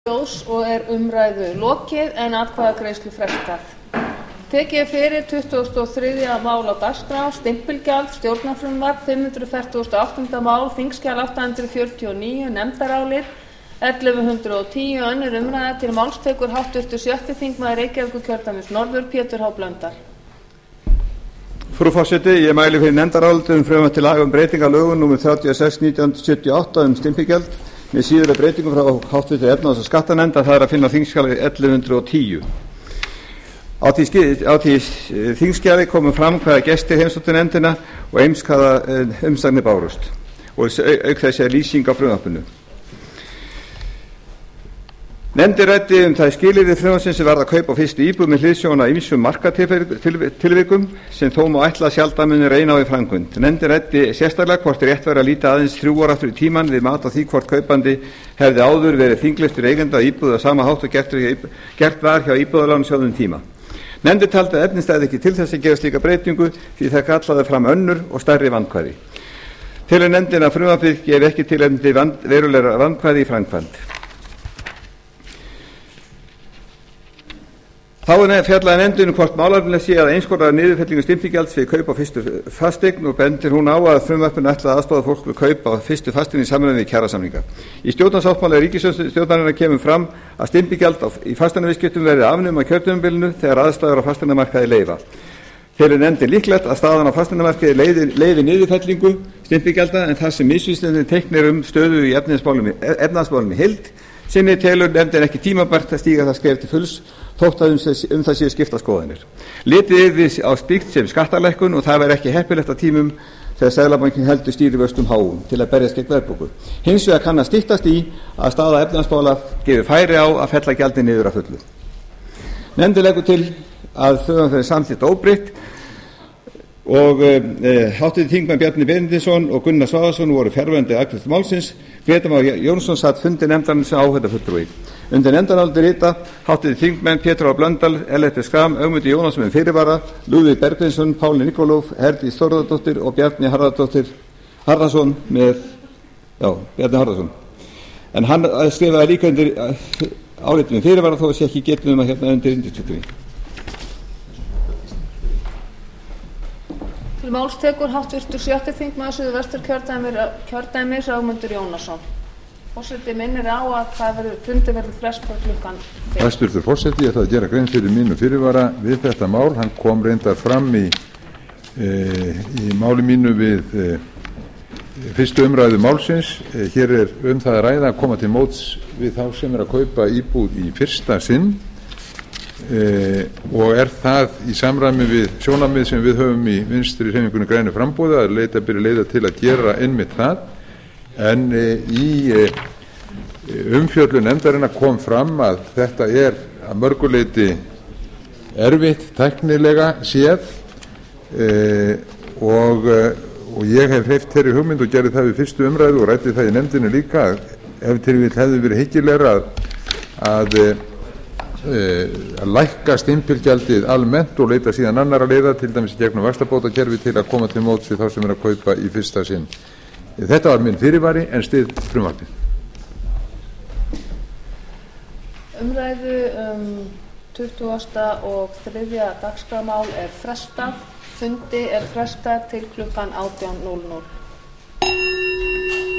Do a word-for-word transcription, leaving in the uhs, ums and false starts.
og er umræðu lokið en atkvæðagreiðslu frestað. Tekið er fyrir tuttugasta og þriðja mál á dagskrá, stimpilgjald, stjórnarfrumvarp, fimm hundruð fertugasta og áttunda mál, þingskjal átta hundruð fjörutíu og níu, nefndarálit, ellefu hundruð og tíu, önnur umræða. Til máls tekur háttvirtur sjötti þingmaður Reykjavíkurkjördæmis norður, Pétur H. Blöndal. Frú forseti, ég mæli fyrir nefndaráliti um frumvarp til laga um breytingu á lögum númer þrjátíu og sex nítján hundruð sjötíu og átta um stimpilgjald með síðari breytingum frá háttvirtri efnahags- og skattanefnd, það er að finna á þingskjali ellefu hundruð og tíu. Á því, á því þingskjali komum fram hvaða gestir heimsóttu nefndina og eins hvaða umsagnir bárust og auk þess er lýsing á frumvarpinu. Nefndin ræddi um það skilyrði frumvarpsins sem varða kaup á fyrstu íbúð með hliðsjón af ýmsum markatilvikum sem þó má ætla að sjaldan muni reyna á í framkvæmd. Nefndin ræddi sérstaklega hvort rétt væri að líta aðeins þrjú ár aftur í tímann við mat á því hvort kaupandi hefði áður verið þingleystur eigandi að íbúð á sama hátt og gert var hjá Íbúðalánasjóði um tíma. Nefndin taldi að efni stæði ekki til þess að gera slíka breytingu því það kallaði fram önnur og stærri vandkvæði. Telur nefndin að frumvarpið gefi ekki tilefni til verulegra vandkvæða í framkvæmd. Þá er fjallaði nefndin um hvort málefnilegt sé að einskorða niðurfellingu stimpilgjalds við kaup á fyrstu fasteign og bendir hún á að frumvarpinu ætlaði að aðstoða fólk við kaup á fyrstu fasteign í samræmi við kjarasamninga. Í stjórnarsáttmála ríkisstjórnarinnar kemur fram að stimpilgjald í fasteignaviðskiptum verði afnumið á kjörtímabilinu þegar aðstæður á fasteignamarkaði leyfa. Telur nefndin líklegt að staðan á fasteignamarkaði leyfi niðurfellingu stimpilgjalda en þar sem misvísandi teiknir um stöðu í efnahagsmálum í heild sinni telur nefndin ekki tímabært að stíga það skref til fulls þótt að um það séu skiptar skoðanir. Litið yrði á slíkt sem skattalækkun og það væri ekki heppilegt á tímum þegar Seðlabankinn heldur stýrivöxtum háum til að berjast gegn verðbólgu. Hins vegar kann að styttast í að staða efnahagsmála gefi færi á að fella gjaldið niður að fullu. Nefndin leggur til að frumvarpið verði samþykkt óbreytt og e, háttvirtir þingmenn Bjarni Benediktsson og Gunnar Svavarsson voru fjarverandi við afgreiðslu málsins. Grétar Mar Jónsson sat fundi nefndarinnar sem áheyrnarfulltrúi. Undir nefndarálitið rita háttvirtir þingmenn Pétur H. Blöndal, Ellert B. Schram, Ögmundur Jónasson með fyrirvara, Lúðvík Bergvinsson, Páli Nikolov, Herdís Þórðardóttir og Bjarni Harðardóttir Harðarson með, já, Bjarni Harðarson. En hann skrifaði líka undir álitið með fyrirvara þó að sé ekki getið um að hérna undir undirskriftinu. Til máls tekur háttvirtur sjötti þingmaður Suðvesturkjördæmis Ögmundur Jónasson. Forseti minnir á að það verður fundi verður flest frá klukkan fimm. Hæstvirtur forseti, ég ætla að gera grein fyrir mínu fyrirvara við þetta mál. Hann kom reyndar fram í, e, í máli mínu við e, fyrstu umræðu málsins. E, hér er um það að ræða að koma til móts við þá sem er að kaupa íbúð í fyrsta sinn e, og er það í samræmi við sjónarmið sem við höfum í Vinstri hreyfingunni grænu framboði að leita byrja leiða til að gera einmitt það. En e, í e, umfjöllun nefndarinnar kom fram að þetta er að mörguleyti erfitt tæknilega séð e, og, og ég hef hreyft þeirri hugmynd og gerði það við fyrstu umræðu og ræddi það í nefndinni líka ef til við hefði verið hyggilegra að, að, að lækka stimpilgjaldið almennt og leita síðan annarra leiða til dæmis í gegnum vaxtabótakerfi til að koma til móts við þá sem er að kaupa í fyrsta sinn. Þetta var minn fyrirvari en styð frumvarpið. Umræðu um tuttugasta og þriðja dagskrármál er frestað. Fundi er frestað til klukkan átján núll núll.